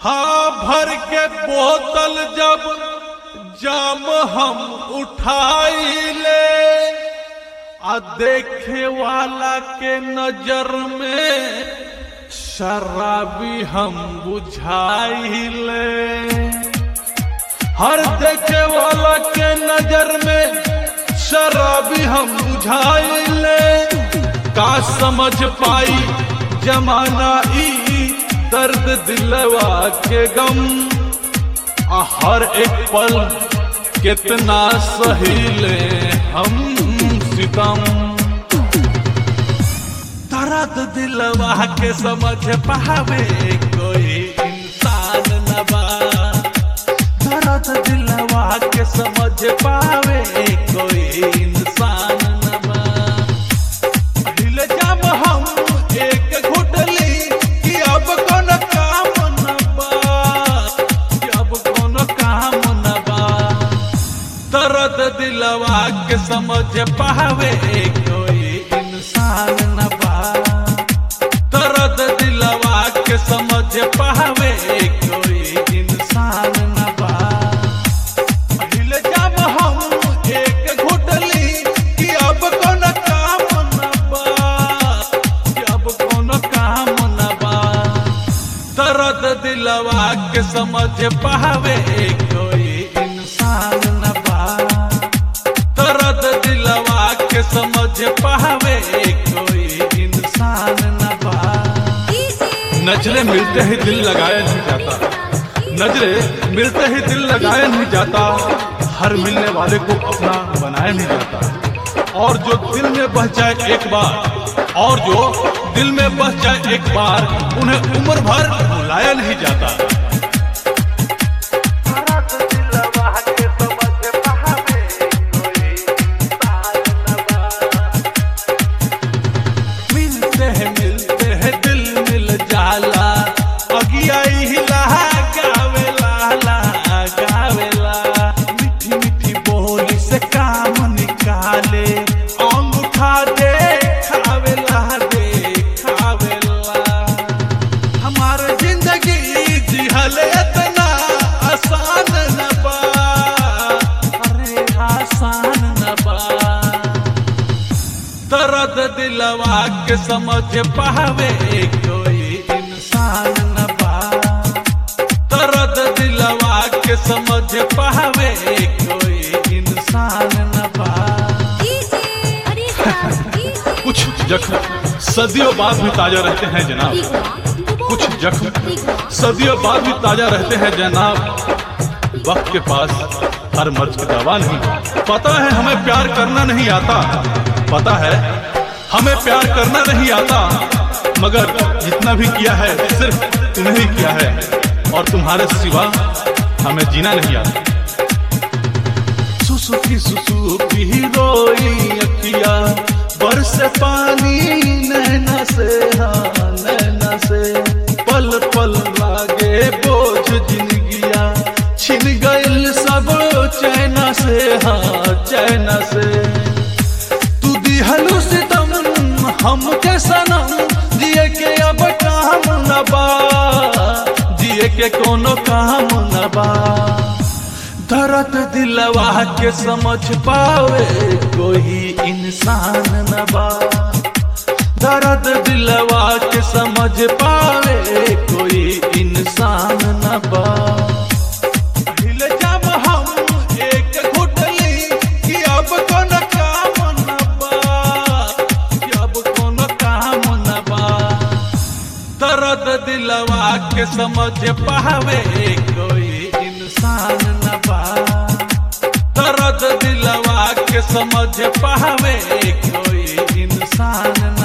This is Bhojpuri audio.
हाँ भर के बोतल जब जाम हम उठाई ले आ देखे वाला के नजर में शराबी हम बुझाई ले। हर देखे वाला के नजर में शराबी हम बुझाई ले। का समझ पाई जमाना ई दर्द दिलवा के गम, हर एक पल कितना सहीले हम सितम। दर्द दिलवा के समझ पावे कोई इंसान न बा। दर्द दिलवा के समझ पावे कोई इंसान न बा। पहले जब हम एक घुटली कि अब कौन काम न बा, कि अब कौन काम न बा। दर्द दिलवा के समझ पावे कोई इंसान न बा। दर्द दिलवा के समझ पावे कोई इंसान न बा। पहले जब हम एक घुटली कि अब कौन काम न बा, कि अब कौन काम न बा। दर्द दिलवा के समझ पावे कोई इंसान न बा। दर्द दिलवा के समझ पावे कोई इंसान न बा। नजरें मिलते ही दिल लगाया नहीं जाता, नजरें मिलते ही दिल लगाया नहीं जाता। हर मिलने वाले को अपना बनाया नहीं जाता। और जो दिल में बस जाए एक बार, और जो दिल में बस जाए एक बार, उन्हें उम्र भर भुलाया नहीं जाता। मिलते हैं दिल मिल जाला, अगिया हिला गावेला गावेला। मीठी मीठी बोली से काम निकाले, अंग उठा दे खावेला दे खावेला। हमार जिंदगी जिहल इतना आसान न बा, अरे आसान न बा। दर्द दिलवा के समझ पावे कोई इंसान न बा। दर्द दिलवा के समझ पावे कोई इंसान न बा। कुछ जख्म सदियों बाद भी ताजा रहते हैं जनाब, कुछ जख्म सदियों बाद भी ताजा रहते हैं जनाब। वक्त के पास हर मर्ज की दवा नहीं। पता है हमें प्यार करना नहीं आता, पता है हमें प्यार करना नहीं आता, मगर जितना भी किया है सिर्फ तुम्हें ही किया है, और तुम्हारे सिवा हमें जीना नहीं आता। सुसुकी रोई अखिया, बरसे पानी नैना से, हाँ नैना से। पल पल लागे बोझ जिंदगिया, छिन गइल सब चैना से, हाँ चैना से। तू दिहलु सितम हमके सनम, जिए के अब काम न बा, जिए के कोनो काम न बा। दर्द दिलवा के समझ पावे कोई इंसान न बा। दर्द दिलवा के समझ पावे कोई इंसान न बा। पहले जब हम एक घुटली कि अब कौन काम न बा, कि अब कौन काम न बा। दर्द दिलवा के समझ पावे कोई इंसान न बा। दर्द दिलवा के समझ पावे कोई इंसान